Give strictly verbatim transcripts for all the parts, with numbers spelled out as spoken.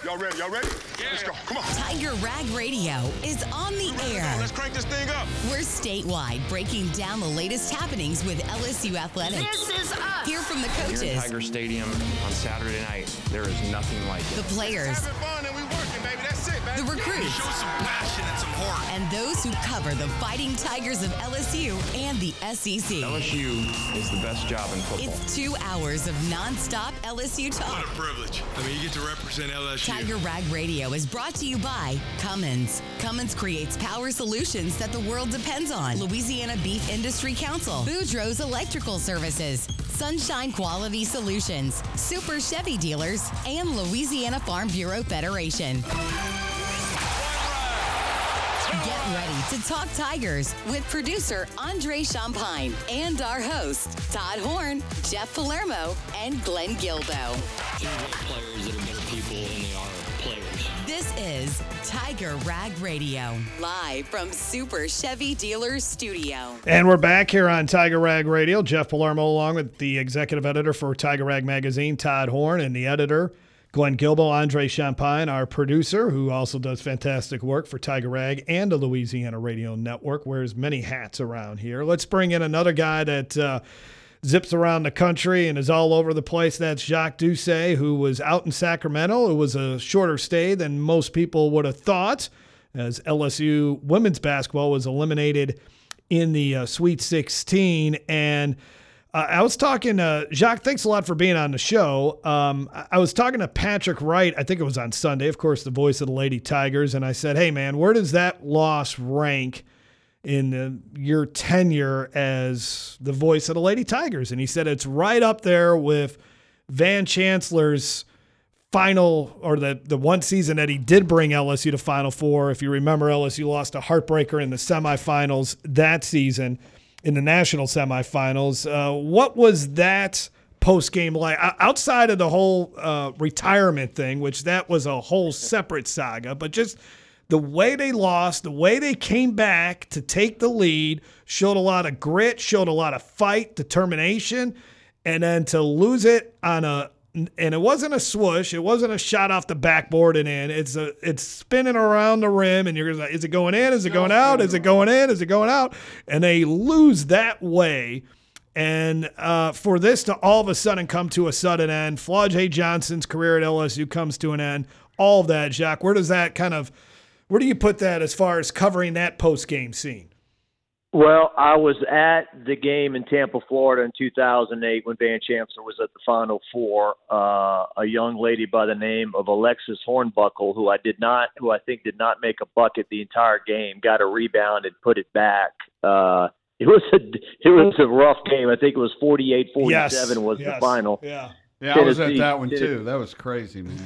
Y'all ready? Y'all ready? Yeah. Let's go. Come on. Tiger Rag Radio is on the air. Let's crank this thing up. We're statewide, breaking down the latest happenings with L S U athletics. This is us. Hear from the Here in coaches, Tiger Stadium on Saturday night, there is nothing like it. the players, Having fun and we working, baby. That's it, man. the recruits, Show some passion and some heart. and those who cover the Fighting Tigers of L S U and the S E C. L S U is the best job in football. It's two hours of nonstop L S U What talk. a privilege. I mean, you get to represent L S U. Tiger Rag Radio is brought to you by Cummins. Cummins creates power solutions that the world depends on. Louisiana Beef Industry Council. Boudreaux's Electrical Services. Sunshine Quality Solutions. Super Chevy Dealers. And Louisiana Farm Bureau Federation. Get ready to talk Tigers with producer Andre Champagne and our hosts Todd Horn, Jeff Palermo, and Glenn Gilbo. There's more players that are better people than they are players. This is Tiger Rag Radio, live from Super Chevy Dealers Studio. And we're back here on Tiger Rag Radio. Jeff Palermo along with the executive editor for Tiger Rag Magazine, Todd Horn, and the editor, Glenn Gilbo. Andre Champagne, our producer, who also does fantastic work for Tiger Rag and the Louisiana Radio Network, wears many hats around here. Let's bring in another guy that uh, zips around the country and is all over the place. That's Jacques Doucet, who was out in Sacramento. It was a shorter stay than most people would have thought, as L S U women's basketball was eliminated in the uh, Sweet sixteen. And uh, I was talking to Jacques, thanks a lot for being on the show. Um, I, I was talking to Patrick Wright, I think it was on Sunday, of course, the voice of the Lady Tigers. And I said, hey, man, where does that loss rank in the, your tenure as the voice of the Lady Tigers? And he said it's right up there with Van Chancellor's final, or the, the one season that he did bring L S U to Final Four. If you remember, L S U lost a heartbreaker in the semifinals that season, in the national semifinals. Uh, what was that post-game like? Outside of the whole uh, retirement thing, which that was a whole separate saga, but just the way they lost, the way they came back to take the lead, showed a lot of grit, showed a lot of fight, determination, and then to lose it on a, and it wasn't a swoosh, it wasn't a shot off the backboard and in, it's a, it's spinning around the rim, and you're like, is it going in, is it going out, is it going in, is it going out, and they lose that way. And uh, for this to all of a sudden come to a sudden end, Flau'jae Johnson's career at L S U comes to an end, all of that, Jacques, where does that kind of, where do you put that as far as covering that post-game scene? Well, I was at the game in Tampa, Florida in two thousand eight when Van Chancellor was at the Final Four. Uh, a young lady by the name of Alexis Hornbuckle, who I did not, who I think did not make a bucket the entire game, got a rebound and put it back. Uh, it was a it was a rough game. I think it was forty-eight forty-seven yes, was yes, the final. Yeah. Yeah, I was at Tennessee, that one Tennessee. too. That was crazy, man.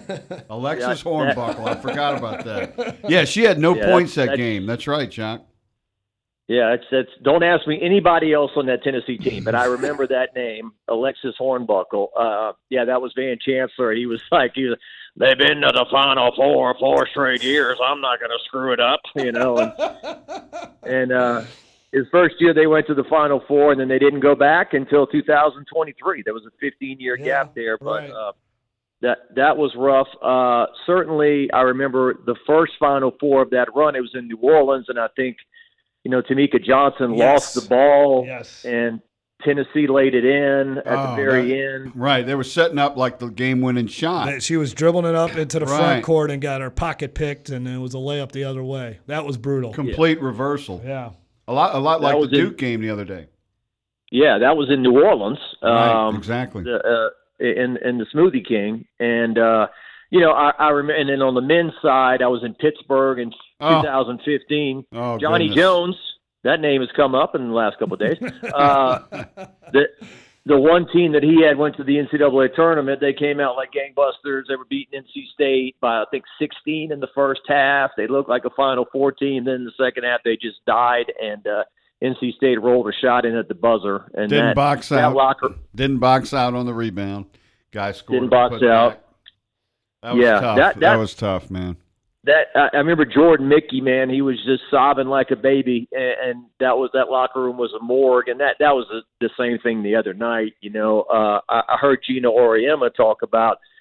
Alexis Yeah, Hornbuckle, I forgot about that. Yeah, she had no Yeah, points that- that game. That's right, John. Yeah, it's it's. Don't ask me anybody else on that Tennessee team, but I remember that name, Alexis Hornbuckle. Uh, yeah, that was Van Chancellor. He was like, he was, they've been to the Final Four four straight years. I'm not going to screw it up, you know. And, and uh, his first year they went to the Final Four, and then they didn't go back until two thousand twenty-three. There was a fifteen-year Yeah, gap there, but right. uh, that that was rough. Uh, certainly, I remember the first Final Four of that run. It was in New Orleans, and I think, you know, Tamika Johnson Yes. lost the ball, Yes. and Tennessee laid it in at Oh, the very that- end. Right, they were setting up like the game-winning shot. She was dribbling it up into the front Right. court and got her pocket picked, and it was a layup the other way. That was brutal. Complete reversal. Yeah. A lot, a lot That like was the in- Duke game the other day. Yeah, that was in New Orleans. Right, Um, exactly. the, uh, in in the Smoothie King, and uh, you know, I, I remember. And then on the men's side, I was in Pittsburgh in Oh. twenty fifteen. Oh, Johnny goodness. Jones. That name has come up in the last couple of days. Uh, the the one team that he had went to the N C double A tournament. They came out like gangbusters. They were beating N C State by I think sixteen in the first half. They looked like a Final Four team. Then in the second half, they just died, and uh, N C State rolled a shot in at the buzzer. And Didn't that, box that out. locker Didn't box out on the rebound. Guy scored. Didn't a box putback. out. That was Yeah, tough. that- That, that- was tough, man. that I, I remember Jordan Mickey, man. He was just sobbing like a baby, and, and that was that locker room was a morgue, and that that was the, the same thing the other night. You know, uh, I, I heard Gina Auriemma talk about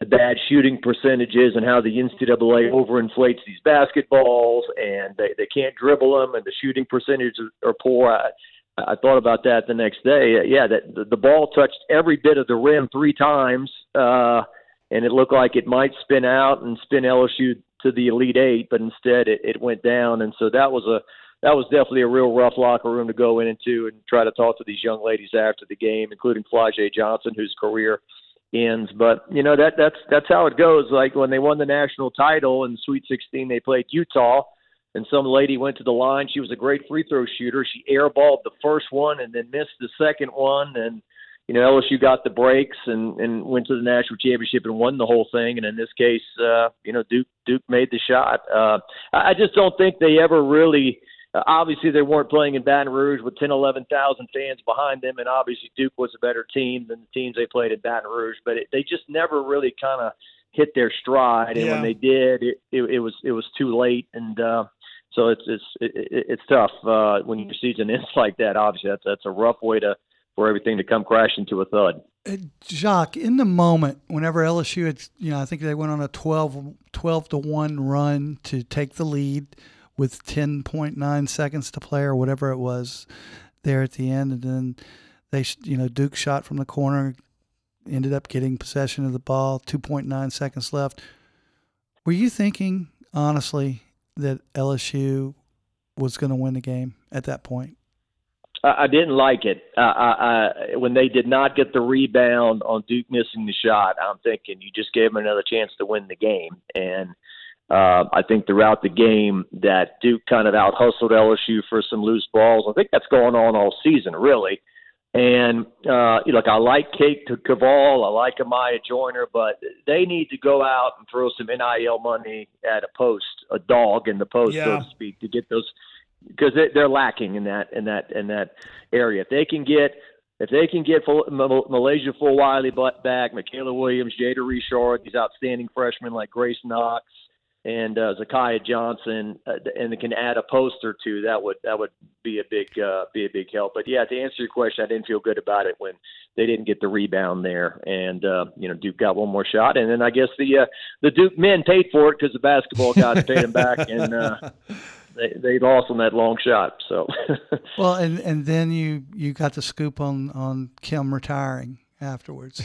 the bad shooting percentages and how the N C double A overinflates these basketballs and they, they can't dribble them and the shooting percentages are poor. I, I thought about that the next day. Yeah, that the, the ball touched every bit of the rim three times, uh, and it looked like it might spin out and spin L S U to the Elite Eight, but instead it, it went down. And so that was a that was definitely a real rough locker room to go into and try to talk to these young ladies after the game, including Flau'jae Johnson, whose career ends. But you know that that's that's how it goes. Like when they won the national title in Sweet sixteen, they played Utah, and some lady went to the line. She was a great free throw shooter. She airballed the first one and then missed the second one, and you know L S U got the breaks and, and went to the national championship and won the whole thing. And in this case, uh, you know Duke Duke made the shot. Uh, I just don't think they ever really. Uh, obviously, they weren't playing in Baton Rouge with ten, eleven thousand fans behind them, and obviously Duke was a better team than the teams they played in Baton Rouge. But it, they just never really kind of hit their stride, and Yeah. when they did, it, it, it was it was too late. And uh, so it's it's it, it's tough uh, when your season ends like that. Obviously, that's that's a rough way to for everything to come crashing to a thud. Uh, Jacques, in the moment, whenever L S U had, you know, I think they went on a twelve, twelve to one run to take the lead with ten point nine seconds to play or whatever it was there at the end. And then they, you know, Duke shot from the corner, ended up getting possession of the ball, two point nine seconds left. Were you thinking, honestly, that L S U was going to win the game at that point? I, I didn't like it. Uh, I, I, when they did not get the rebound on Duke missing the shot, I'm thinking you just gave them another chance to win the game. And Uh, I think throughout the game that Duke kind of out-hustled L S U for some loose balls. I think that's going on all season, really. And, uh, look, I like Kate Caval. I like Amaya Joyner, but they need to go out and throw some N I L money at a post, a dog in the post, Yeah. so to speak, to get those – because they, they're lacking in that in that, in that area. If they can get – If they can get full, Malaysia Full-Wiley back, Michaela Williams, Jada Richard, these outstanding freshmen like Grace Knox, and uh, Zakiya Johnson, uh, and they can add a post or two, that would that would be a big uh, be a big help. But yeah, to answer your question, I didn't feel good about it when they didn't get the rebound there, and uh, you know Duke got one more shot, and then I guess the uh, the Duke men paid for it because the basketball guys paid them back, and uh, they they lost on that long shot. So Well, and, and then you, you got the scoop on, on Kim retiring afterwards.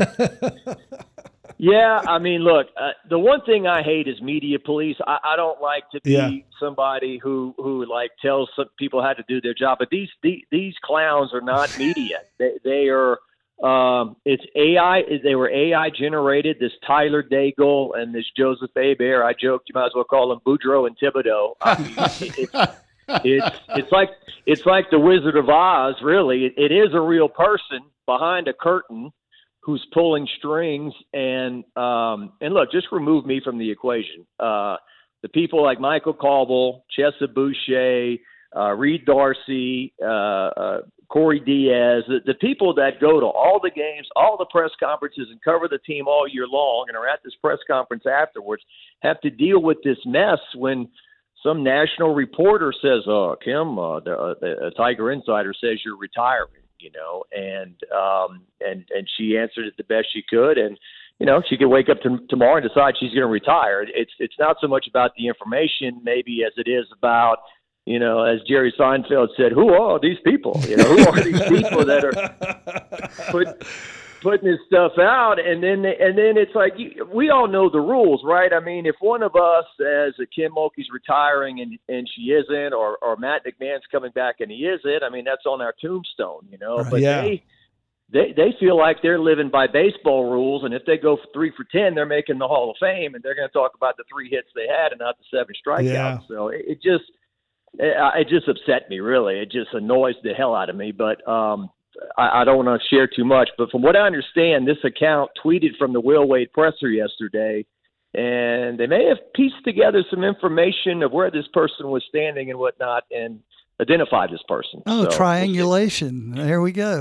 Yeah, I mean, look, uh, the one thing I hate is media police. I, I don't like to be Yeah. somebody who, who like tells some people how to do their job. But these these, these clowns are not media. They, they are. Um, it's A I. They were A I generated. This Tyler Daigle and this Joseph Hebert. I joked you might as well call them Boudreaux and Thibodeau. I mean, it's, it's it's like it's like the Wizard of Oz. Really, it, it is a real person behind a curtain who's pulling strings, and um, and look, just remove me from the equation. Uh, the people like Michael Cauble, Chesa Boucher, uh, Reed Darcy, uh, uh, Corey Diaz, the, the people that go to all the games, all the press conferences, and cover the team all year long, and are at this press conference afterwards, have to deal with this mess when some national reporter says, "Oh, Kim, uh, the, uh, the Tiger Insider says you're retiring." You know, and um, and and she answered it the best she could, and you know, she could wake up to, tomorrow and decide she's going to retire. It's it's not so much about the information, maybe, as it is about, you know, as Jerry Seinfeld said, who are these people? You know, who are these people that are put, putting this stuff out? And then they, and then it's like you, we all know the rules, right? I mean, if one of us says that Kim Mulkey's retiring and and she isn't, or or Matt McMahon's coming back and he isn't, I mean, that's on our tombstone, you know. Right. But Yeah. they. They they feel like they're living by baseball rules, and if they go for three for ten, they're making the Hall of Fame, and they're going to talk about the three hits they had and not the seven strikeouts. Yeah. So it, it just it, it just upset me, really. It just annoys the hell out of me. But um, I, I don't want to share too much. But from what I understand, this account tweeted from the Will Wade presser yesterday, and they may have pieced together some information of where this person was standing and whatnot, and identify this person. Oh, So, triangulation. There we go.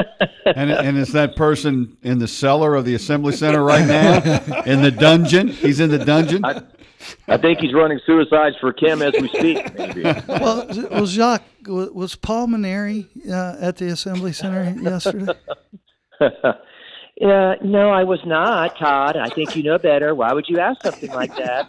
And and is that person in the cellar of the Assembly Center right now? In the dungeon? He's in the dungeon? I, I think he's running suicides for Kim as we speak, maybe. Well, well, Jacques, wa- was Paul Maneri uh, at the Assembly Center yesterday? Yeah, no, I was not, Todd. I think you know better. Why would you ask something like that?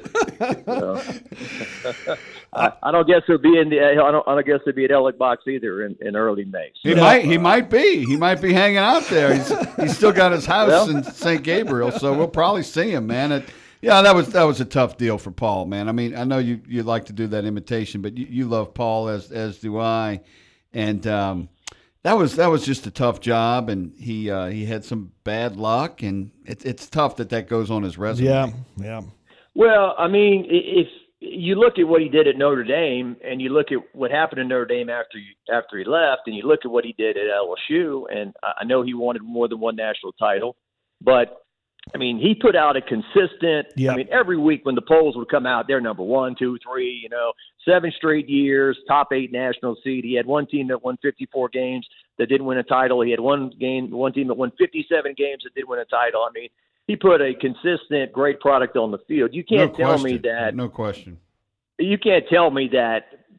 So, I, I don't guess he'll be in the. I don't, I don't guess he'll be at Ellick Box either in, in early May. So, He might. He might be. He might be hanging out there. He's he's still got his house Well. in Saint Gabriel, so we'll probably see him, man. It, yeah, that was that was a tough deal for Paul, man. I mean, I know you you like to do that imitation, but you, you love Paul as as do I, and. um That was that was just a tough job, and he uh, he had some bad luck, and it, it's tough that that goes on his resume. Yeah, yeah. Well, I mean, i- if you look at what he did at Notre Dame, and you look at what happened in Notre Dame after you, after he left, and you look at what he did at L S U, and I I know he wanted more than one national title, but I mean, he put out a consistent. Yep. I mean, every week when the polls would come out, they're number one, two, three. You know, seven straight years, top eight national seed. He had one team that won fifty-four games that didn't win a title. He had one game, one team that won fifty-seven games that didn't win a title. I mean, he put a consistent, great product on the field. You can't no tell question. me that. No question. You can't tell me that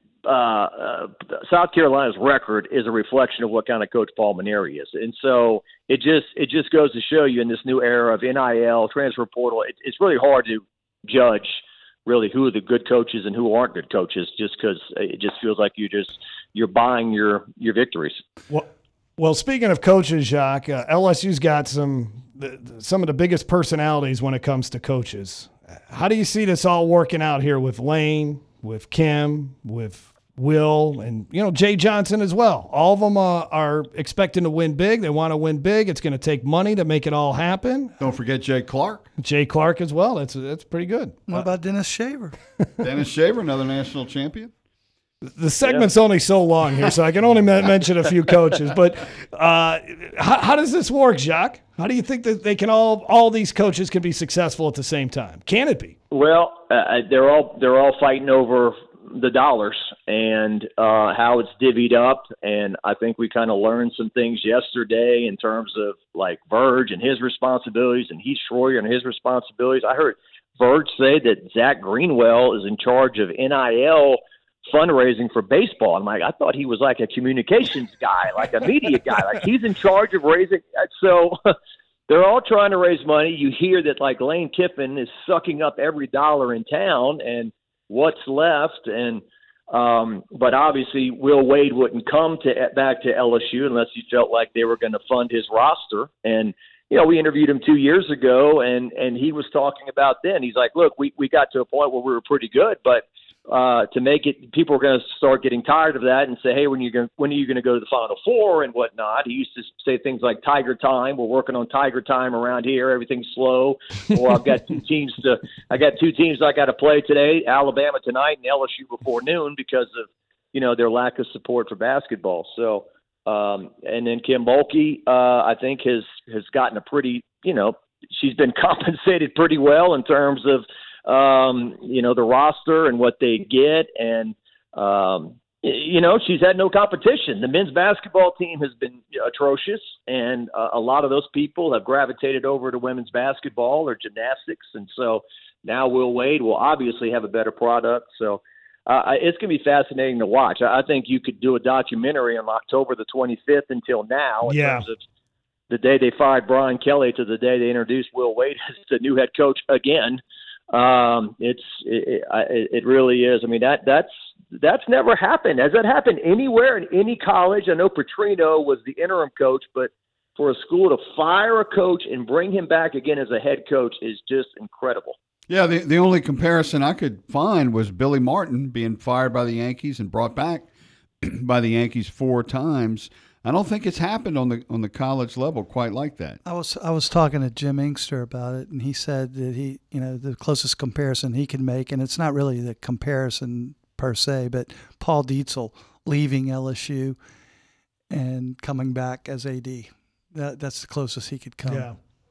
uh, uh, South Carolina's record is a reflection of what kind of coach Paul Maneri is, and so it just it just goes to show you in this new era of N I L, transfer portal, it, it's really hard to judge really who are the good coaches and who aren't good coaches, just because it just feels like you just you're buying your your victories. Well, well, speaking of coaches, Jacques, uh, L S U's got some the, some of the biggest personalities when it comes to coaches. How do you see this all working out here with Lane, with Kim, with Will, and you know Jay Johnson as well? All of them uh, are expecting to win big. They want to win big. It's going to take money to make it all happen. Don't forget Jay Clark. Jay Clark as well. That's that's pretty good. What about Dennis Shaver? Dennis Shaver, another national champion. The segment's only so long here, so I can only men- mention a few coaches. But uh, how, how does this work, Jacques? How do you think that they can all all these coaches can be successful at the same time? Can it be? Well, uh, they're all they're all fighting over the dollars and uh, how it's divvied up, and I think we kind of learned some things yesterday in terms of like Verge and his responsibilities, and Heath Schroyer and his responsibilities. I heard Verge say that Zach Greenwell is in charge of N I L fundraising for baseball. I'm like, I thought he was like a communications guy, like a media guy, like he's in charge of raising. So they're all trying to raise money. You hear that like Lane Kiffin is sucking up every dollar in town and what's left. And, um, but obviously Will Wade wouldn't come to back to L S U unless he felt like they were going to fund his roster. And, you know, we interviewed him two years ago and, and he was talking about then, he's like, look, we, we got to a point where we were pretty good, but Uh, to make it, people are going to start getting tired of that and say, "Hey, when you going, when are you going to go to the Final Four and whatnot?" He used to say things like "Tiger time." We're working on Tiger time around here. Everything's slow. Or I've got two teams to, I got two teams I got to play today: Alabama tonight and L S U before noon because of you know their lack of support for basketball. So, um, and then Kim Mulkey, uh, I think has has gotten a pretty, you know, she's been compensated pretty well in terms of. Um, you know, the roster and what they get. And, um, you know, she's had no competition. The men's basketball team has been atrocious. And uh, a lot of those people have gravitated over to women's basketball or gymnastics. And so now Will Wade will obviously have a better product. So uh, it's going to be fascinating to watch. I, I think you could do a documentary on October the twenty-fifth until now in Yeah. terms of the day they fired Brian Kelly to the day they introduced Will Wade as the new head coach again. Um, it's it, it, it really is. I mean that that's that's never happened. Has that happened anywhere in any college? I know Petrino was the interim coach, but for a school to fire a coach and bring him back again as a head coach is just incredible. Yeah, the the only comparison I could find was Billy Martin being fired by the Yankees and brought back by the Yankees four times. I don't think it's happened on the on the college level quite like that. I was I was talking to Jim Inkster about it, and he said that he, you know, the closest comparison he can make, and it's not really the comparison per se, but Paul Dietzel leaving L S U and coming back as A D. That that's the closest he could come. Yeah.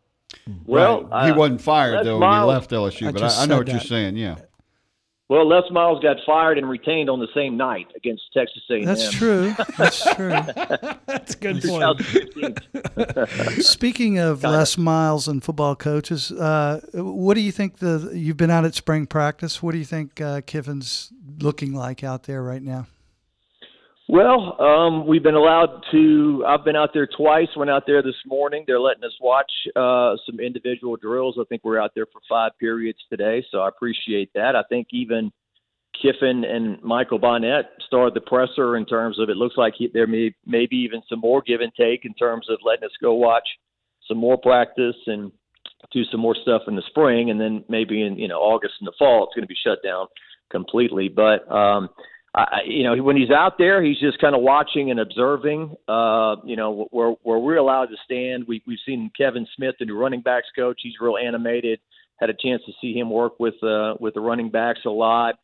Well, Right. he uh, wasn't fired Les though Miles- when he left L S U, I but just I, I know said what you're that. saying. Yeah. Well, Les Miles got fired and retained on the same night against Texas A and M. That's true. That's true. That's a good point. twenty fifteen. Speaking of Les Miles and football coaches, uh, what do you think the you've been out at spring practice? What do you think uh, Kiffin's looking like out there right now? Well, um, we've been allowed to. I've been out there twice. Went out there this morning. They're letting us watch uh, some individual drills. I think we're out there for five periods today, so I appreciate that. I think even Kiffin and Michael Bonnet started the presser in terms of it looks like he, there may maybe even some more give and take in terms of letting us go watch some more practice and do some more stuff in the spring, and then maybe in you know August and the fall it's going to be shut down completely. But um, I, you know, when he's out there, he's just kind of watching and observing. Uh, you know, where where we're allowed to stand, we we've seen Kevin Smith, the new running backs coach. He's real animated. Had a chance to see him work with uh, with the running backs a lot.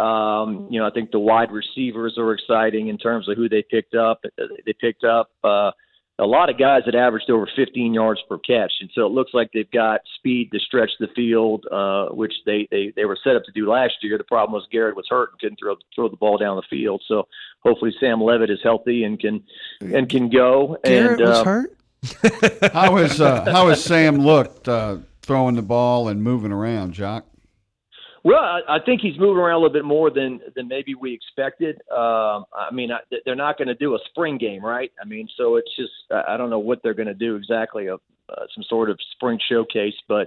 Um, you know, I think the wide receivers are exciting in terms of who they picked up. They picked up uh, a lot of guys that averaged over fifteen yards per catch, and so it looks like they've got speed to stretch the field, uh, which they, they, they were set up to do last year. The problem was Garrett was hurt and couldn't throw throw the ball down the field. So hopefully Sam Levitt is healthy and can and can go. Garrett and, was uh, hurt. How is uh, how has Sam looked uh, throwing the ball and moving around, Jock? Well, I, I think he's moving around a little bit more than than maybe we expected. Um, I mean, I, they're not going to do a spring game, right? I mean, so it's just I don't know what they're going to do exactly, uh, uh, some sort of spring showcase. But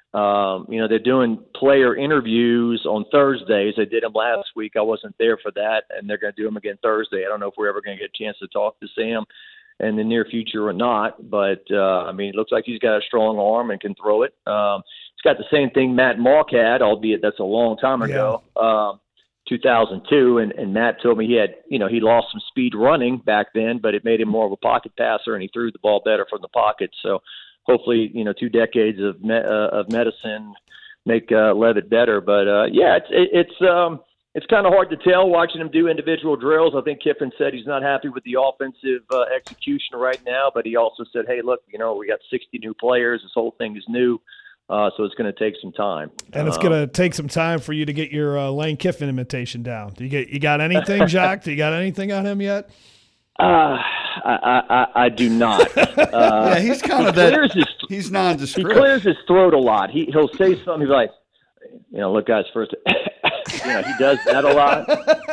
um, you know, they're doing player interviews on Thursdays. They did them last week. I wasn't there for that, and they're going to do them again Thursday. I don't know if we're ever going to get a chance to talk to Sam in the near future or not. But uh, I mean, it looks like he's got a strong arm and can throw it. Um, It's got the same thing Matt Malk had, albeit that's a long time ago, yeah. um, two thousand two. And, and Matt told me he had, you know, he lost some speed running back then, but it made him more of a pocket passer, and he threw the ball better from the pocket. So hopefully, you know, two decades of me, uh, of medicine make uh, Levitt better. But uh, yeah, it's it, it's um, it's kind of hard to tell watching him do individual drills. I think Kiffin said he's not happy with the offensive uh, execution right now, but he also said, hey, look, you know, we got sixty new players. This whole thing is new. Uh, so it's going to take some time, and it's um, going to take some time for you to get your uh, Lane Kiffin imitation down. Do you get you got anything, Jacques? Do you got anything on him yet? Uh, I, I, I do not. Uh, yeah, he's kind he of that. His, he's nondescript. He clears his throat a lot. He he'll say something. He's like, you know, look, guys, first, you know, he does that a lot.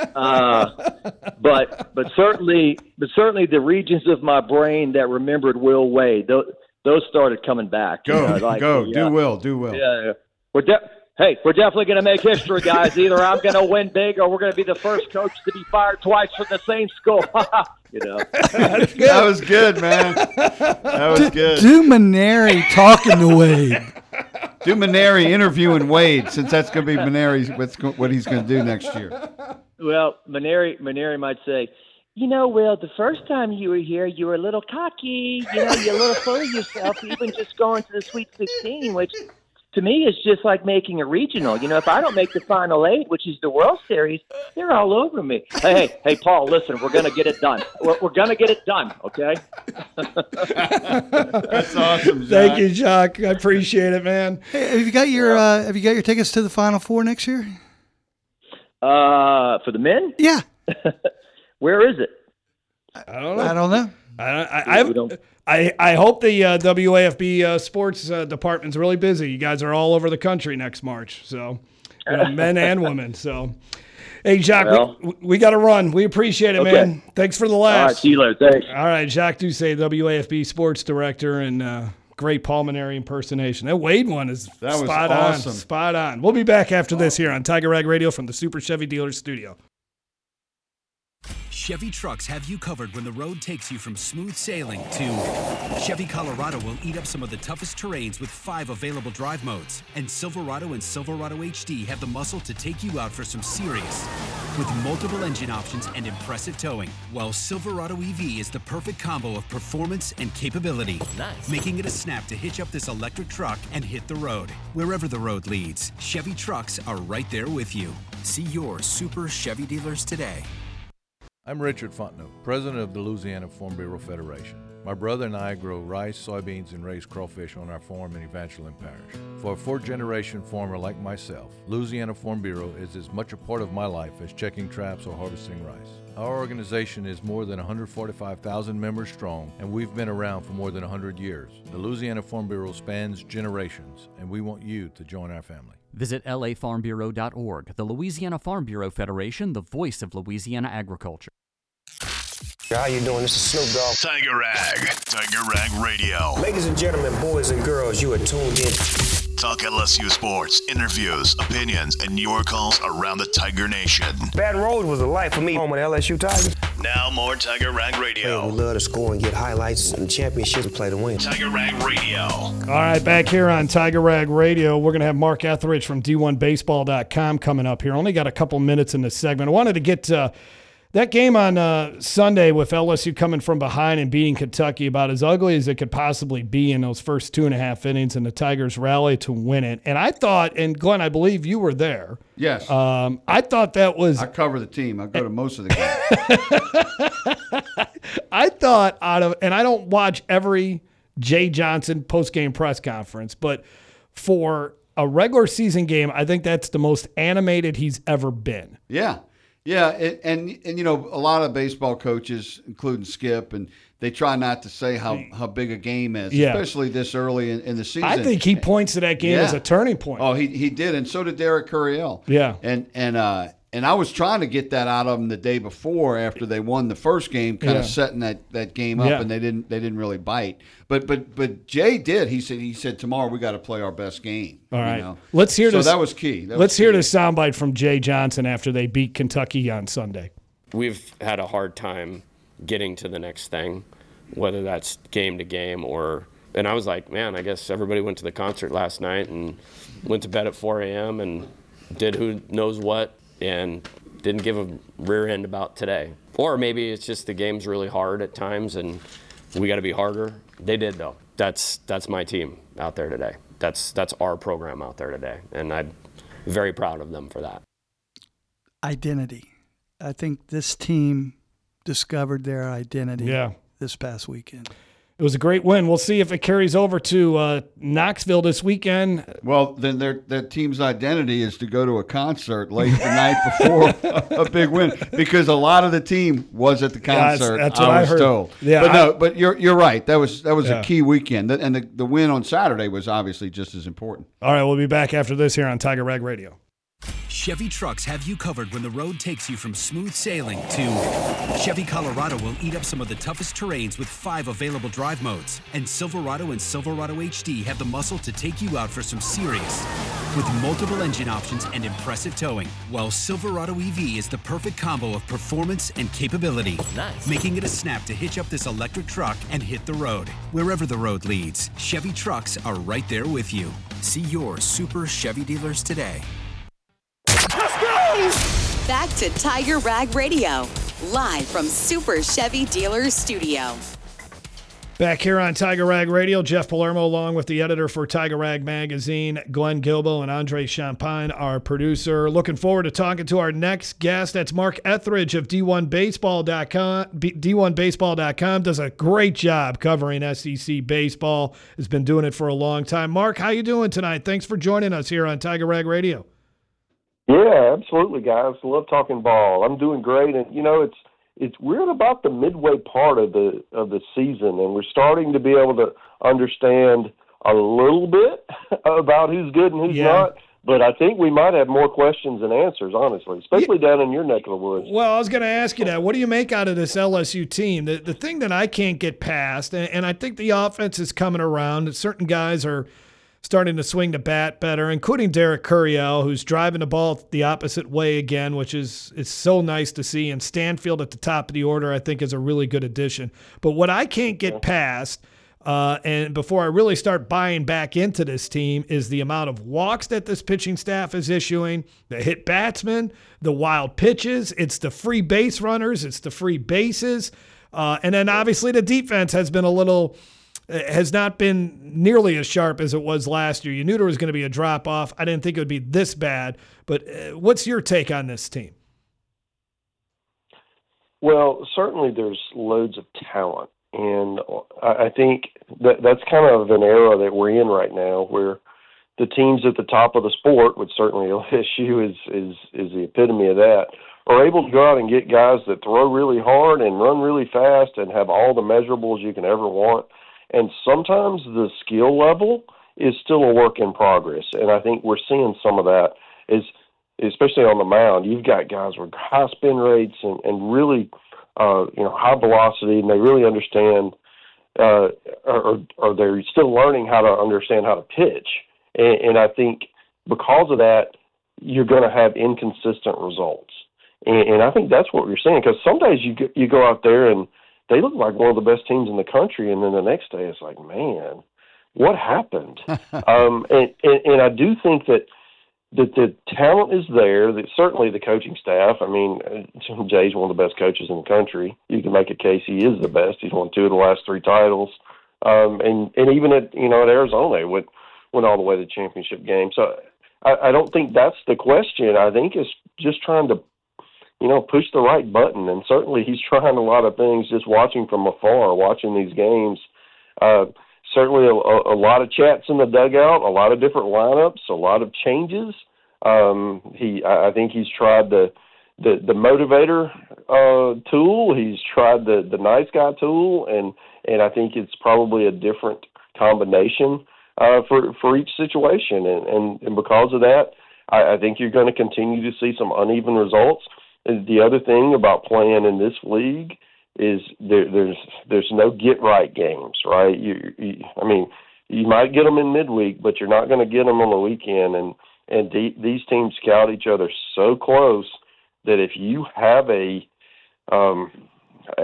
Uh, but but certainly, but certainly, the regions of my brain that remembered Will Wade, those. Those started coming back. Go, you know, like, go, yeah. do well, do well. Yeah, yeah. We're de- hey, we're definitely going to make history, guys. Either I'm going to win big, or we're going to be the first coach to be fired twice from the same school. you know, that was good, man. That was good. Do Maneri talking to Wade? Do Maneri interviewing Wade, since that's going to be Maneri's what's what he's going to do next year. Well, Maneri, Maneri might say, you know, Will, the first time you were here, you were a little cocky. You know, you're a little full of yourself, even just going to the Sweet sixteen, which to me is just like making a regional. You know, if I don't make the Final Eight, which is the World Series, they're all over me. Hey, hey, hey Paul, listen, we're going to get it done. We're, we're going to get it done, okay? That's awesome, Jacques. Thank you, Jacques. I appreciate it, man. Hey, have you got your uh, Have you got your tickets to the Final Four next year? Uh, for the men? Yeah. Where is it? I don't know. I don't know. I I I, I, I hope the uh, W A F B uh, sports uh, department's really busy. You guys are all over the country next March, so you know, men and women. So, hey, Jacques, well, we, we got to run. We appreciate it, okay. man. Thanks for the laughs. All right, see you later. Thanks. All right, Jacques Doucet, W A F B sports director, and uh, great pulmonary impersonation. That Wade one is that spot was awesome. on. Spot on. We'll be back after this here on Tiger Rag Radio from the Super Chevy Dealers Studio. Chevy trucks have you covered when the road takes you from smooth sailing to Chevy Colorado will eat up some of the toughest terrains with five available drive modes. And Silverado and Silverado H D have the muscle to take you out for some serious with multiple engine options and impressive towing. While Silverado E V is the perfect combo of performance and capability, nice. Making it a snap to hitch up this electric truck and hit the road. Wherever the road leads, Chevy trucks are right there with you. See your Super Chevy dealers today. I'm Richard Fontenot, president of the Louisiana Farm Bureau Federation. My brother and I grow rice, soybeans, and raise crawfish on our farm in Evangeline Parish. For a fourth-generation farmer like myself, Louisiana Farm Bureau is as much a part of my life as checking traps or harvesting rice. Our organization is more than one hundred forty-five thousand members strong, and we've been around for more than one hundred years. The Louisiana Farm Bureau spans generations, and we want you to join our family. Visit L A farm bureau dot org. The Louisiana Farm Bureau Federation, the voice of Louisiana agriculture. How you doing? This is Snoop Dogg. Tiger Rag. Tiger Rag Radio. Ladies and gentlemen, boys and girls, you are tuned in. Talk L S U sports, interviews, opinions, and your calls around the Tiger Nation. Baton Rouge was a life for me, home with L S U Tigers. Now more Tiger Rag Radio. Hey, we love to score and get highlights and championships and play to win. Tiger Rag Radio. All right, back here on Tiger Rag Radio, we're going to have Mark Etheridge from D one baseball dot com coming up here. Only got a couple minutes in this segment. I wanted to get uh, that game on uh, Sunday with L S U coming from behind and beating Kentucky about as ugly as it could possibly be in those first two and a half innings, and the Tigers rally to win it. And I thought, and Glenn, I believe you were there. Yes. Um, I thought that was. I cover the team. I go to most of the games. I thought out of, and I don't watch every Jay Johnson post-game press conference, but for a regular season game, I think that's the most animated he's ever been. Yeah. Yeah, and, and and you know, a lot of baseball coaches, including Skip, and they try not to say how, how big a game is, yeah. especially this early in, in the season. I think he points to that game yeah. as a turning point. Oh, he he did, and so did Derek Curiel. Yeah, and and uh and I was trying to get that out of them the day before after they won the first game, kind yeah. of setting that, that game up, yeah. and they didn't they didn't really bite. But but but Jay did. He said he said tomorrow we got to play our best game. All right, you know? let's hear so this. that was key. That let's was hear key. this soundbite from Jay Johnson after they beat Kentucky on Sunday. We've had a hard time getting to the next thing, whether that's game to game or – and I was like, man, I guess everybody went to the concert last night and went to bed at four a.m. and did who knows what and didn't give a rear end about today. Or maybe it's just the game's really hard at times and we got to be harder. They did, though. That's that's my team out there today. That's, that's our program out there today, and I'm very proud of them for that. Identity. I think this team discovered their identity yeah. this past weekend. It was a great win. We'll see if it carries over to uh, Knoxville this weekend. Well, then their their team's identity is to go to a concert late the night before a, a big win, because a lot of the team was at the concert. Yeah, that's, that's what I I was heard. told. Yeah, but I, no, but you're you're right. That was that was yeah. a key weekend, and the, the win on Saturday was obviously just as important. All right, we'll be back after this here on Tiger Rag Radio. Chevy trucks have you covered when the road takes you from smooth sailing to Chevy Colorado will eat up some of the toughest terrains with five available drive modes. And Silverado and Silverado H D have the muscle to take you out for some serious with multiple engine options and impressive towing. While Silverado E V is the perfect combo of performance and capability, Nice. making it a snap to hitch up this electric truck and hit the road. Wherever the road leads, Chevy trucks are right there with you. See your Super Chevy dealers today. Back to Tiger Rag Radio, live from Super Chevy Dealers Studio. Back here on Tiger Rag Radio, Jeff Palermo along with the editor for Tiger Rag Magazine, Glenn Gilbo, and Andre Champagne, our producer. Looking forward to talking to our next guest. That's Mark Etheridge of D one baseball dot com. D one baseball dot com does a great job covering S E C baseball. Has been doing it for a long time. Mark, how you doing tonight? Thanks for joining us here on Tiger Rag Radio. Yeah, absolutely, guys. Love talking ball. I'm doing great, and you know it's it's we're at about the midway part of the of the season, and we're starting to be able to understand a little bit about who's good and who's yeah. not. But I think we might have more questions than answers, honestly, especially yeah. down in your neck of the woods. Well, I was going to ask you that. What do you make out of this L S U team? The the thing that I can't get past, and, and I think the offense is coming around. Certain guys are starting to swing the bat better, including Derek Curiel, who's driving the ball the opposite way again, which is is so nice to see. And Stanfield at the top of the order, I think, is a really good addition. But what I can't get past, uh, and before I really start buying back into this team, is the amount of walks that this pitching staff is issuing, the hit batsmen, the wild pitches, it's the free base runners, it's the free bases. Uh, and then obviously the defense has been a little – has not been nearly as sharp as it was last year. You knew there was going to be a drop-off. I didn't think it would be this bad. But uh, what's your take on this team? Well, certainly there's loads of talent. And I think that that's kind of an era that we're in right now where the teams at the top of the sport, which certainly L S U is, is, is the epitome of that, are able to go out and get guys that throw really hard and run really fast and have all the measurables you can ever want. And sometimes the skill level is still a work in progress. And I think we're seeing some of that, is, especially on the mound. You've got guys with high spin rates and, and really uh, you know, high velocity, and they really understand, uh, or, or they're still learning how to understand how to pitch. And, and I think because of that, you're going to have inconsistent results. And, and I think that's what we're seeing, because some days you go, you go out there and they look like one of the best teams in the country, and then the next day it's like, man, what happened? um, and, and, and I do think that that the talent is there, that certainly the coaching staff. I mean, Jay's one of the best coaches in the country. You can make a case he is the best. He's won two of the last three titles. Um, and, and even at, you know, at Arizona, went, went all the way to the championship game. So I, I don't think that's the question. I think it's just trying to, you know, push the right button. And certainly he's trying a lot of things just watching from afar, watching these games. Uh, certainly a, a, a lot of chats in the dugout, a lot of different lineups, a lot of changes. Um, he, I think he's tried the the, the motivator uh, tool. He's tried the, the nice guy tool, and, and I think it's probably a different combination uh, for for each situation. And, and, and because of that, I, I think you're going to continue to see some uneven results. And the other thing about playing in this league is there, there's there's no get right games, right? You, you, I mean, you might get them in midweek, but you're not going to get them on the weekend. And and the, these teams scout each other so close that if you have a um, a,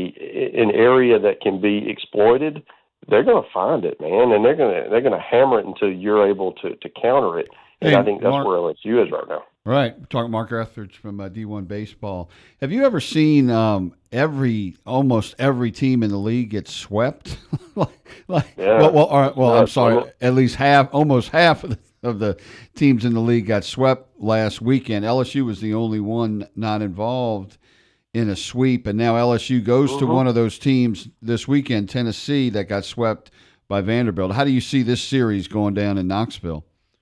a an area that can be exploited, they're going to find it, man, and they're going to they're going to hammer it until you're able to to counter it. And hey, I think that's Mark, where L S U is right now. Right. We're talking Mark Etheridge from uh, D one Baseball. Have you ever seen um, every, almost every team in the league get swept? like, like, yeah. Well, well, all right, well yeah, I'm sorry. At least half, almost half of the, of the teams in the league got swept last weekend. L S U was the only one not involved in a sweep, and now L S U goes mm-hmm. to one of those teams this weekend, Tennessee, that got swept by Vanderbilt. How do you see this series going down in Knoxville?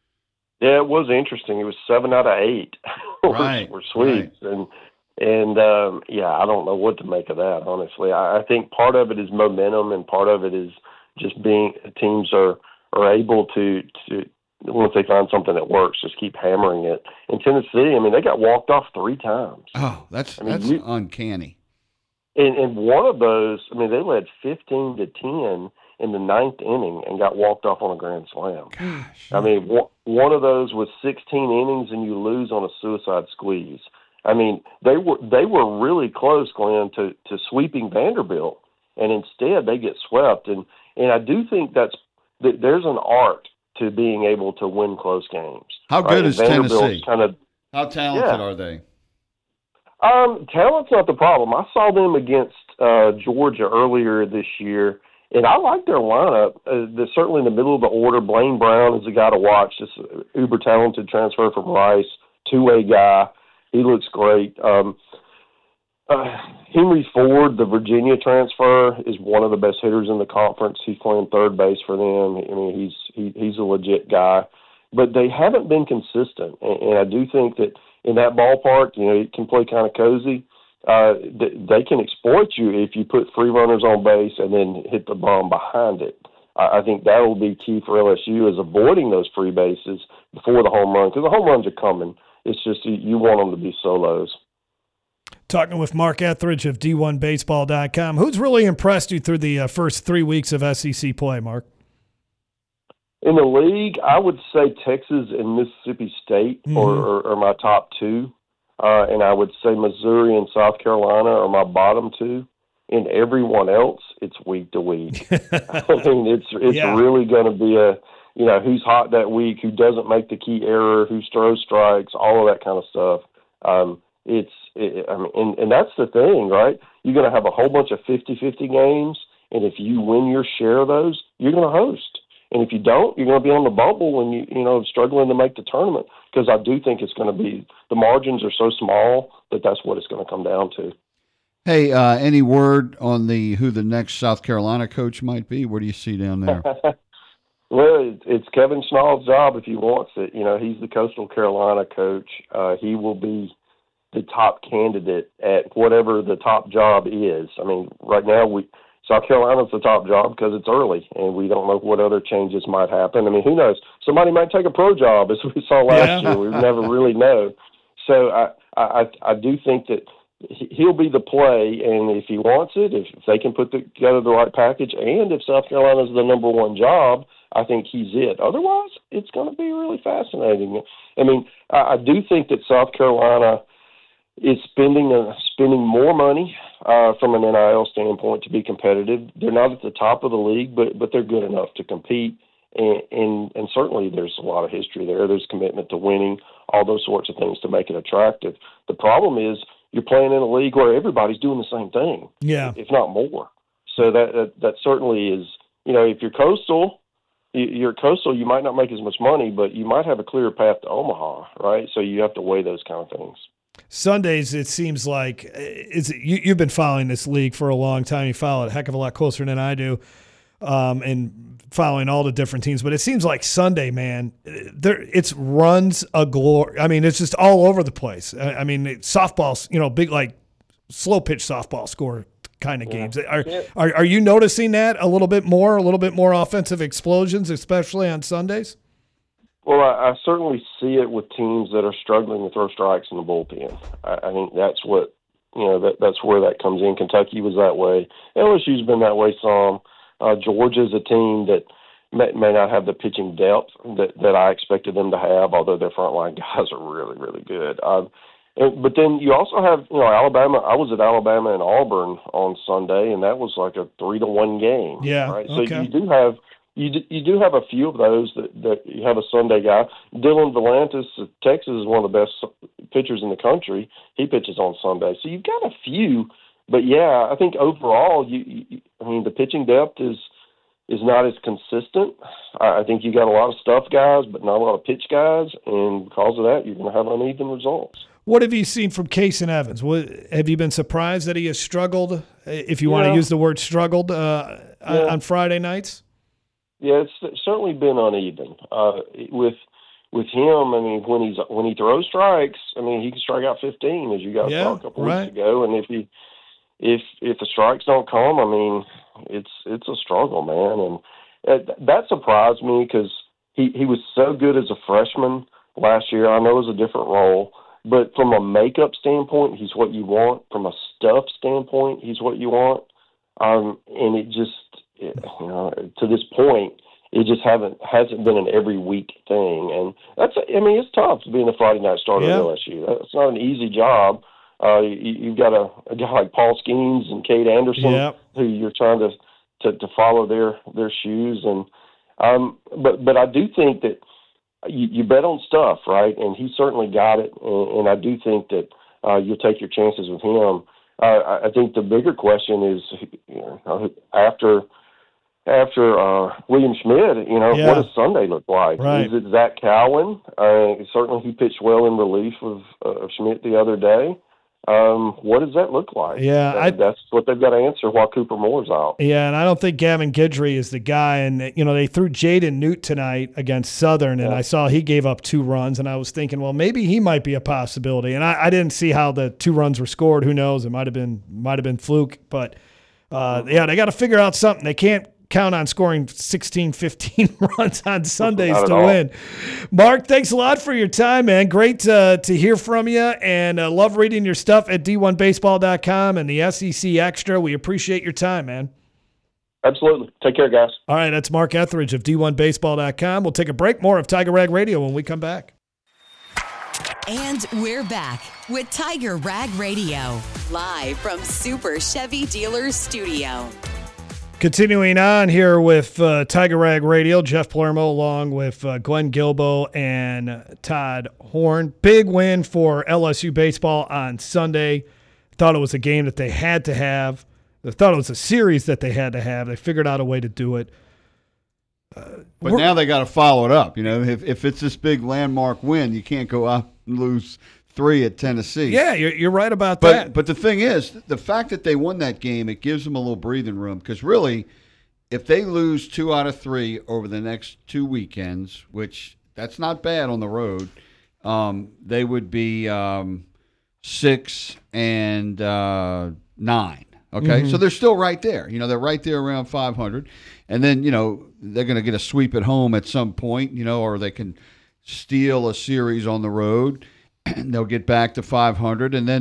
Yeah, it was interesting. It was seven out of eight right, were sweeps, right. and and um, yeah, I don't know what to make of that. Honestly, I, I think part of it is momentum, and part of it is just being teams are are able to to once they find something that works, just keep hammering it. In Tennessee, I mean, they got walked off three times. Oh, that's I mean, that's you, uncanny. And and one of those, I mean, they led fifteen to ten in the ninth inning and got walked off on a grand slam. Gosh. I mean, one of those was sixteen innings and you lose on a suicide squeeze. I mean, they were they were really close, Glenn, to, to sweeping Vanderbilt, and instead they get swept. And, and I do think that's that there's an art to being able to win close games. How right? good is Tennessee? Kind of, How talented yeah. are they? Um, talent's not the problem. I saw them against uh, Georgia earlier this year. And I like their lineup. Uh, they're certainly in the middle of the order. Blaine Brown is a guy to watch. Just uber talented transfer from Rice, two-way guy. He looks great. Um, uh, Henry Ford, the Virginia transfer, is one of the best hitters in the conference. He's playing third base for them. I mean, he's he, he's a legit guy. But they haven't been consistent. And, and I do think that in that ballpark, you know, it can play kind of cozy. Uh, they can exploit you if you put three runners on base and then hit the bomb behind it. I think that will be key for L S U, is avoiding those free bases before the home run, because the home runs are coming. It's just you want them to be solos. Talking with Mark Etheridge of D one baseball dot com. Who's really impressed you through the uh, first three weeks of S E C play, Mark? In the league, I would say Texas and Mississippi State mm-hmm. are, are, are my top two. Uh, and I would say Missouri and South Carolina are my bottom two. In everyone else, it's week to week. I mean, it's it's yeah. really going to be a, you know, who's hot that week, who doesn't make the key error, who throws strikes, all of that kind of stuff. Um, it's, it, I mean, and, and that's the thing, right? You're going to have a whole bunch of fifty-fifty games, and if you win your share of those, you're going to host. And if you don't, you're going to be on the bubble when you, you know, struggling to make the tournament, because I do think it's going to be, the margins are so small that that's what it's going to come down to. Hey, uh, any word on the who the next South Carolina coach might be? Where do you see down there? Well, it's Kevin Schnall's job if he wants it. You know, he's the Coastal Carolina coach. Uh, he will be the top candidate at whatever the top job is. I mean, right now we South Carolina's the top job because it's early, and we don't know what other changes might happen. I mean, who knows? Somebody might take a pro job, as we saw last yeah. year. We never really know. So I, I, I do think that he- he'll be the play, and if he wants it, if, if they can put together the right package, and if South Carolina's the number one job, I think he's it. Otherwise, it's going to be really fascinating. I mean, I, I do think that South Carolina is spending uh, spending more money uh, from an N I L standpoint to be competitive. They're not at the top of the league, but but they're good enough to compete. And, and and certainly there's a lot of history there. There's commitment to winning, all those sorts of things to make it attractive. The problem is you're playing in a league where everybody's doing the same thing, yeah, if not more. So that that, that certainly is, you know, if you're Coastal, you're Coastal, you might not make as much money, but you might have a clear path to Omaha, right? So you have to weigh those kind of things. Sundays, it seems like is you, you've been following this league for a long time. You follow it a heck of a lot closer than I do, um, and following all the different teams. But it seems like Sunday, man, there it's runs a glory. I mean, it's just all over the place. I, I mean, softballs, you know, big like slow pitch softball score kind of games. Are, Yeah. are are you noticing that a little bit more? A little bit more offensive explosions, especially on Sundays? Well, I, I certainly see it with teams that are struggling to throw strikes in the bullpen. I, I think that's what, you know, that that's where that comes in. Kentucky was that way. L S U's been that way some. Uh, Georgia's a team that may, may not have the pitching depth that, that I expected them to have, although their frontline guys are really, really good. Uh, and, but then you also have, you know, Alabama. I was at Alabama and Auburn on Sunday, and that was like a three to one game. Yeah, Right. okay. So you do have. You do, you do have a few of those that, that you have a Sunday guy. Dylan Volantis of Texas is one of the best pitchers in the country. He pitches on Sunday. So you've got a few, but yeah, I think overall, you, you I mean, the pitching depth is is not as consistent. I, I think you got a lot of stuff guys, but not a lot of pitch guys, and because of that, you're going to have uneven results. What have you seen from Kason Evans? What, have you been surprised that he has struggled, if you want to Yeah. use the word struggled, uh, Yeah. on Friday nights? Yeah, it's certainly been uneven. Uh, with with him, I mean, when he's when he throws strikes, I mean, he can strike out fifteen, as you guys Yeah, saw a couple right. weeks ago. And if he if if the strikes don't come, I mean, it's it's a struggle, man. And uh, that surprised me because he he was so good as a freshman last year. I know it was a different role, but from a makeup standpoint, he's what you want. From a stuff standpoint, he's what you want. Um, and it just. You know, to this point, it just haven't hasn't been an every week thing, and that's I mean it's tough being a Friday night starter Yeah. at L S U. It's not an easy job. Uh, you, you've got a, a guy like Paul Skeens and Cade Anderson Yeah. who you're trying to, to to follow their their shoes, and um, but but I do think that you, you bet on stuff, right? And he certainly got it, and, and I do think that uh, you'll take your chances with him. Uh, I I think the bigger question is, you know, after. After uh, William Schmidt, you know, Yeah. what does Sunday look like? Right. Is it Zach Cowan? Uh, certainly he pitched well in relief of, uh, of Schmidt the other day. Um, what does that look like? Yeah, That- I- that's what they've got to answer while Cooper Moore's out. Yeah, and I don't think Gavin Guidry is the guy. And, you know, they threw Jaden Newt tonight against Southern, and Yeah. I saw he gave up two runs, and I was thinking, well, maybe he might be a possibility. And I, I didn't see how the two runs were scored. Who knows? It might have been might have been fluke. But, uh, yeah, they got to figure out something. They can't count on scoring sixteen, fifteen runs on Sundays Not at to all. win. Mark, thanks a lot for your time, man. Great uh, to hear from you, and uh, love reading your stuff at D one baseball dot com and the S E C Extra. We appreciate your time, man. Absolutely. Take care, guys. All right, that's Mark Etheridge of D one baseball dot com. We'll take a break. More of Tiger Rag Radio when we come back. And we're back with Tiger Rag Radio, live from Super Chevy Dealers Studio. Continuing on here with uh, Tiger Rag Radio, Jeff Palermo along with uh, Glenn Gilbo and Todd Horn. Big win for L S U baseball on Sunday. Thought it was a game that they had to have. They thought it was a series that they had to have. They figured out a way to do it. But We're- now they got to follow it up. You know, if if it's this big landmark win, you can't go out and lose three at Tennessee. Yeah, you're, you're right about But that. but the thing is, the fact that they won that game, it gives them a little breathing room because really, if they lose two out of three over the next two weekends, which that's not bad on the road, um, they would be um, six and uh, nine. Okay, Mhm. so they're still right there. You know, they're right there around five hundred, and then you know they're going to get a sweep at home at some point. You know, or they can steal a series on the road. They'll get back to five hundred, and then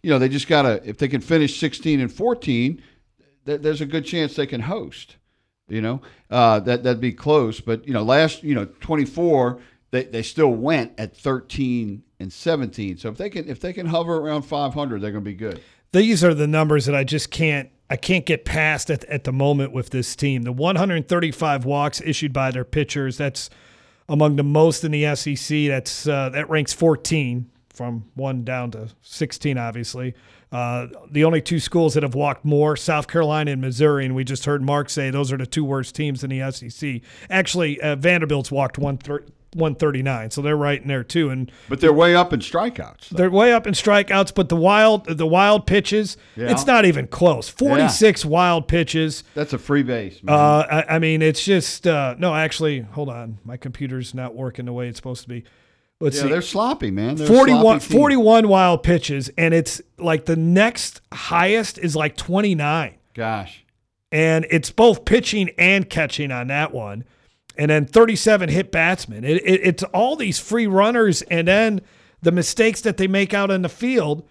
you know, they just got to, if they can finish sixteen and fourteen, th- there's a good chance they can host. You know, uh, that, that'd be close. But, you know, last, you know, twenty-four, they, they still went at thirteen and seventeen. So if they can if they can hover around five hundred, they're going to be good. These are the numbers that I just can't I can't get past at, at the moment with this team. The one hundred thirty-five walks issued by their pitchers, that's among the most in the S E C. That's uh, that ranks fourteen, from one down to sixteen, obviously. Uh, the only two schools that have walked more, South Carolina and Missouri, and we just heard Mark say those are the two worst teams in the S E C. Actually, uh, Vanderbilt's walked one thirty-nine, so they're right in there too. And but they're way up in strikeouts. Though. They're way up in strikeouts, but the wild the wild pitches, yeah. it's not even close. forty-six yeah. wild pitches. That's a free base, man. Uh, I, I mean, it's just uh, no. Actually, hold on, my computer's not working the way it's supposed to be. Let's yeah, see. They're sloppy, man. They're forty-one, sloppy forty-one wild pitches, and it's like the next highest is like twenty-nine. Gosh. And it's both pitching and catching on that one. And then thirty-seven hit batsmen. It, it, it's all these free runners, and then the mistakes that they make out in the field.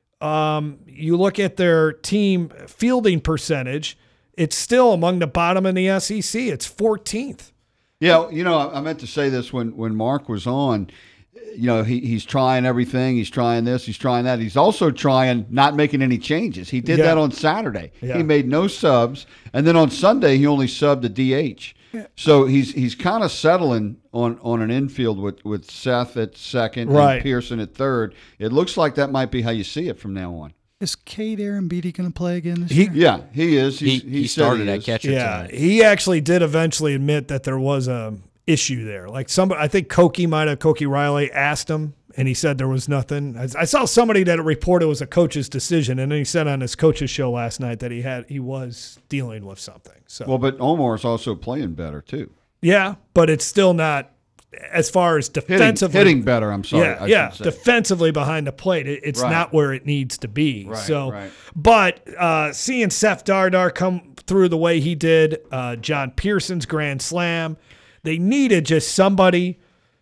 Um, you look at their team fielding percentage, it's still among the bottom in the S E C. It's fourteenth. Yeah, you know, I meant to say this when, when Mark was on. You know, he, he's trying everything. He's trying this. He's trying that. He's also trying not making any changes. He did yeah. that on Saturday. Yeah. He made no subs. And then on Sunday, he only subbed a D H. Yeah. So he's he's kind of settling on, on an infield with, with Seth at second right. and Pearson at third. It looks like that might be how you see it from now on. Is Cade Arrambide going to play again this he, year? Yeah, he is. He's, he, he, he started he at catcher Yeah, tonight. he actually did eventually admit that there was a issue there. Like somebody, I think Koki might have, Koki Riley asked him, and he said there was nothing. I, I saw somebody that reported it was a coach's decision, and then he said on his coach's show last night that he had he was dealing with something. So well, but Omar's also playing better too. Yeah, but it's still not as far as defensively hitting, hitting better. I'm sorry. Yeah, I yeah. say. Defensively behind the plate, it, it's right. not where it needs to be. Right, so, right. but uh, seeing Seth Dardar come through the way he did, uh, John Pearson's grand slam, they needed just somebody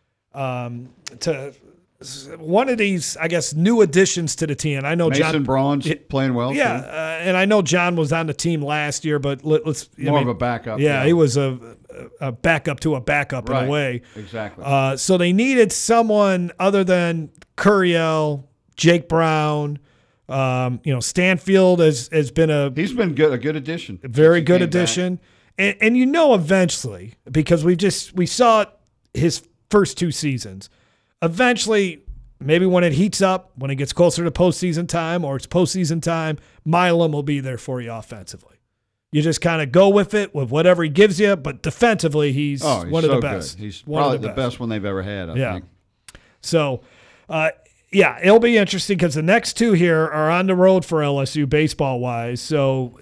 um, to. One of these, I guess, new additions to the team. I know Mason John Braun's it, playing well. Yeah, uh, and I know John was on the team last year, but let, let's more I mean, of a backup. Yeah, yeah, he was a, a backup to a backup right. in a way. Exactly. Uh, so they needed someone other than Curiel, Jake Brown. Um, you know, Stanfield has has been a he's been good, a good addition, a very good addition, and and you know eventually because we just we saw it his first two seasons. Eventually, maybe when it heats up, when it gets closer to postseason time or it's postseason time, Milam will be there for you offensively. You just kind of go with it, with whatever he gives you, but defensively, he's, oh, he's one so of the best. Good. He's one probably of the, the best. best one they've ever had, I yeah. think. So, uh, yeah, it'll be interesting because the next two here are on the road for L S U baseball-wise. So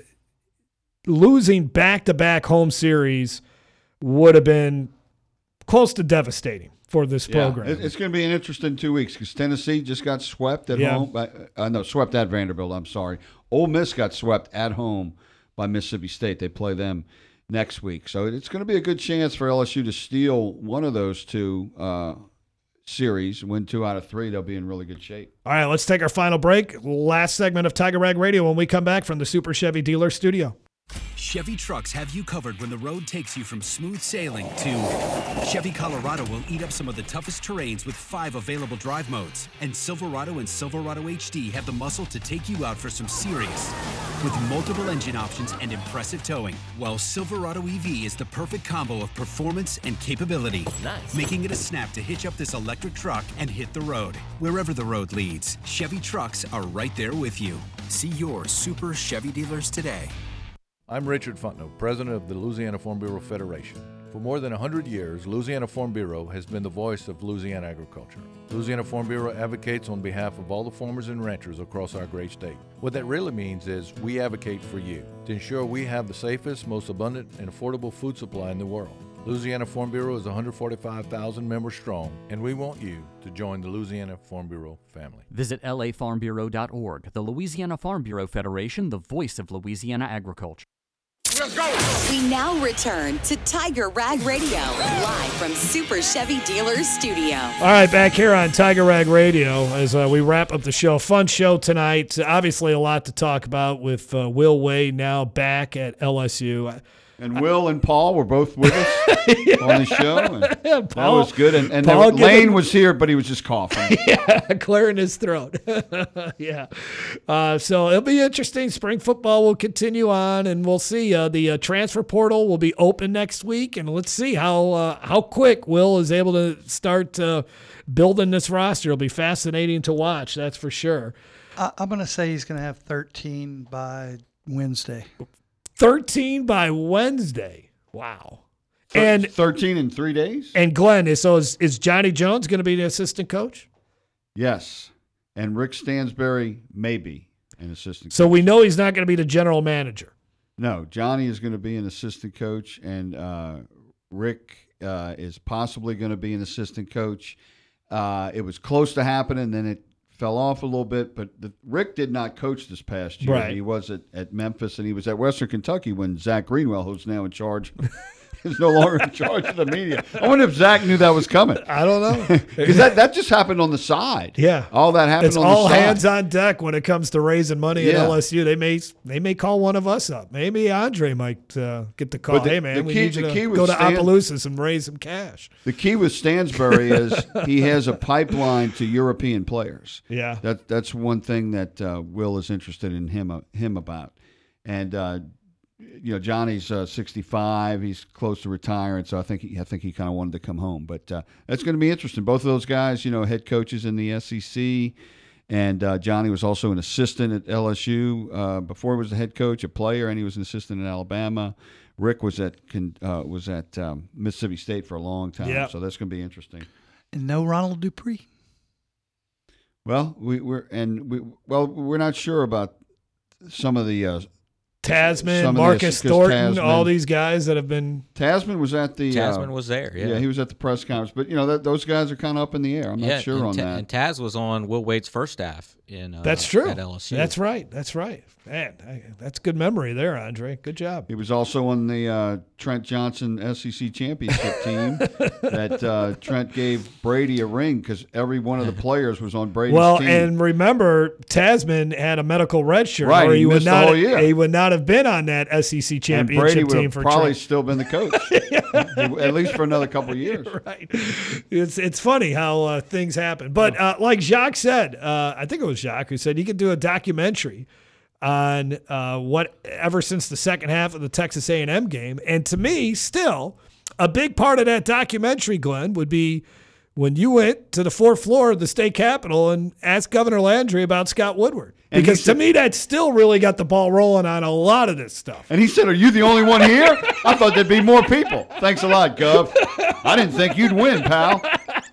losing back-to-back home series would have been close to devastating for this yeah, program. It's going to be an interesting two weeks because Tennessee just got swept at yeah. home. By, uh, no, swept at Vanderbilt, I'm sorry. Ole Miss got swept at home by Mississippi State. They play them next week. So it's going to be a good chance for L S U to steal one of those two uh, series, win two out of three. They'll be in really good shape. All right, let's take our final break. Last segment of Tiger Rag Radio when we come back from the Super Chevy Dealer Studio. Chevy trucks have you covered when the road takes you from smooth sailing to Chevy Colorado will eat up some of the toughest terrains with five available drive modes. And Silverado and Silverado H D have the muscle to take you out for some serious with multiple engine options and impressive towing. While Silverado E V is the perfect combo of performance and capability, nice. Making it a snap to hitch up this electric truck and hit the road. Wherever the road leads, Chevy trucks are right there with you. See your Super Chevy dealers today. I'm Richard Fontenot, president of the Louisiana Farm Bureau Federation. For more than one hundred years, Louisiana Farm Bureau has been the voice of Louisiana agriculture. Louisiana Farm Bureau advocates on behalf of all the farmers and ranchers across our great state. What that really means is we advocate for you to ensure we have the safest, most abundant, and affordable food supply in the world. Louisiana Farm Bureau is one hundred forty-five thousand members strong, and we want you to join the Louisiana Farm Bureau family. Visit L A farm bureau dot org, the Louisiana Farm Bureau Federation, the voice of Louisiana agriculture. let's go. We now return to Tiger Rag Radio, live from Super Chevy Dealers Studio. All right, back here on Tiger Rag Radio as uh, we wrap up the show. Fun show tonight. Obviously, a lot to talk about with uh, Will Wade now back at L S U. And Will and Paul were both with us yeah. on the show. And yeah, Paul, that was good. And, and Paul there, Lane him, was here, but he was just coughing. Yeah, clearing his throat. yeah. Uh, so it'll be interesting. Spring football will continue on, and we'll see. Uh, the uh, transfer portal will be open next week, and let's see how uh, how quick Will is able to start uh, building this roster. It'll be fascinating to watch, that's for sure. I, I'm going to say he's going to have thirteen by Wednesday. thirteen by Wednesday. Wow. And thirteen in three days? And Glenn, so is, is Johnny Jones going to be the assistant coach? Yes. And Rick Stansberry may be an assistant so coach. We know he's not going to be the general manager. No, Johnny is going to be an assistant coach, and uh, Rick uh, is possibly going to be an assistant coach. Uh, it was close to happening, then it fell off a little bit, but the, Rick did not coach this past year. Right. He was at, at Memphis, and he was at Western Kentucky when Zach Greenwell, who's now in charge, is no longer in charge of the media. I wonder if Zach knew that was coming. I don't know. Because that, that just happened on the side. Yeah. All that happened it's on all the side. hands on deck when it comes to raising money Yeah. at L S U. They may they may call one of us up. Maybe Andre might uh, get the call. But the- hey, man, the we key- need you the key to with go to Stan- Opelousas and raise some cash. The key with Stansberry is he has a pipeline to European players. Yeah. That that's one thing that uh, Will is interested in him uh, him about. And uh, you know, Johnny's uh, sixty-five. He's close to retiring, so I think he, I think he kind of wanted to come home. But uh, that's going to be interesting. Both of those guys, you know, head coaches in the S E C, and uh, Johnny was also an assistant at L S U uh, before he was the head coach, a player, and he was an assistant in Alabama. Rick was at uh, was at um, Mississippi State for a long time, Yeah. so that's going to be interesting. And no Ronald Dupree. Well, we, we're and we well we're not sure about some of the uh, Tasman, some of the- Marcus 'cause Thornton, Tasman- all these guys that have been. Tasman was at the Tasman uh, was there, yeah. yeah, he was at the press conference. But you know that those guys are kind of up in the air. I'm yeah, not sure and on Ta- that. And Taz was on Will Wade's first staff in uh, That's true. at L S U. That's right. That's right. Man, I, that's good memory there, Andre. Good job. He was also on the uh, Trent Johnson S E C championship team that uh, Trent gave Brady a ring because every one of the players was on Brady's Well, team. and remember, Tasman had a medical red shirt, Right, or he he, would missed the not. whole year. He would not have been on that S E C and championship Brady would team have for probably Trent. still been the coach, at least for another couple of years. Right. It's it's funny how uh, things happen. But uh, like Jacques said, uh, I think it was Jacques who said he could do a documentary on uh, what ever since the second half of the Texas A and M game. And to me, still, a big part of that documentary, Glenn, would be when you went to the fourth floor of the state capitol and asked Governor Landry about Scott Woodward. And Because he to said- me, that still really got the ball rolling on a lot of this stuff. And he said, "Are you the only one here? I thought there'd be more people." Thanks a lot, Gov. I didn't think you'd win, pal.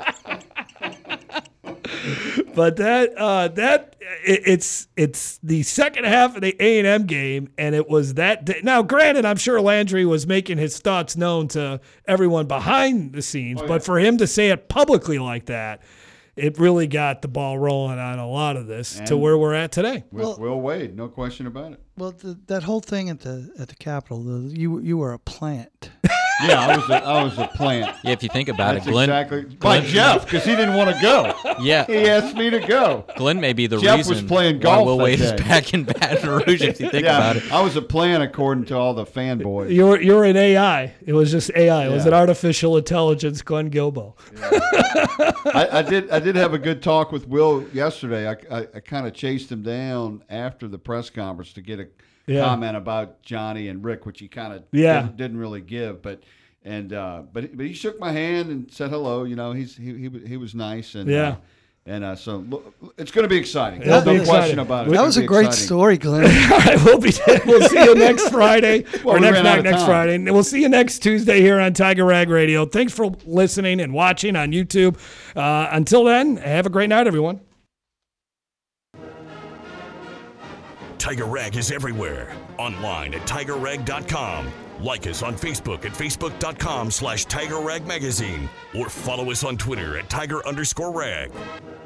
But that uh, that it, it's it's the second half of the A and M game, and it was that day. Now, granted, I'm sure Landry was making his thoughts known to everyone behind the scenes, Oh, yeah. but for him to say it publicly like that, it really got the ball rolling on a lot of this to And- where we're at today. With Well- Will Wade, no question about it. Well, the, that whole thing at the at the Capitol, the, you you were a plant. Yeah, I was a, I was a plant. Yeah, if you think about That's it, Glenn. exactly Glenn- like Jeff because he didn't want to go. Yeah. He asked me to go. Glenn may be the Jeff reason was playing why golf Will that Wade is day. back in Baton Rouge. If you think yeah, about it. I was a plant according to all the fanboys. You're you're an A I. It was just A I. It was Yeah. an artificial intelligence, Glenn Gilbo. I, I did I did have a good talk with Will yesterday. I I, I kind of chased him down after the press conference to get a Yeah. comment about Johnny and Rick, which he kind of Yeah. didn't, didn't really give, but. And uh, but but he shook my hand and said hello. You know, he's he he, he was nice and Yeah. uh, and uh, so look, it's going to be exciting. It'll There's be no exciting. question about it. That It's was gonna a be great exciting. story, Glenn. All right, we'll be we'll see you next Friday Well, or we next ran out back of next time. Friday. And we'll see you next Tuesday here on Tiger Rag Radio. Thanks for listening and watching on YouTube. Uh, until then, have a great night, everyone. Tiger Rag is everywhere. Online at tiger rag dot com. Like us on Facebook at facebook dot com slash Tiger Rag Magazine. Or follow us on Twitter at Tiger underscore Rag.